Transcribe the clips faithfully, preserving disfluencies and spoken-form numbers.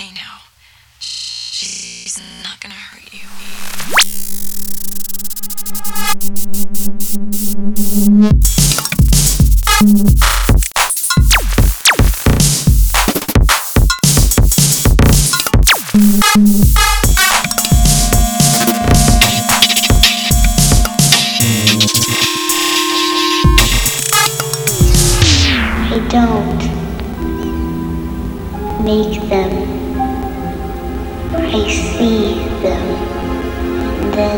okay now. She's not gonna hurt you. I don't make them. I see them. And then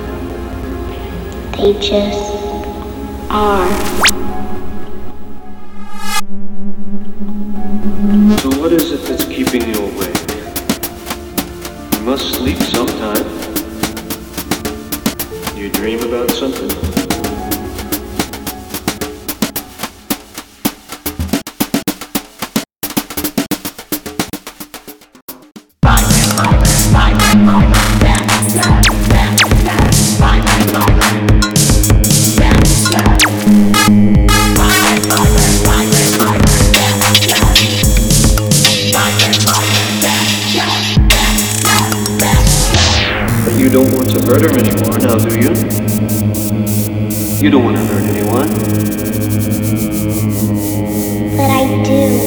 they just are. So what is it that's keeping you awake? You must sleep sometime. Do you dream about something? But you don't want to hurt her anymore now, do you? You don't want to hurt anyone. But I do.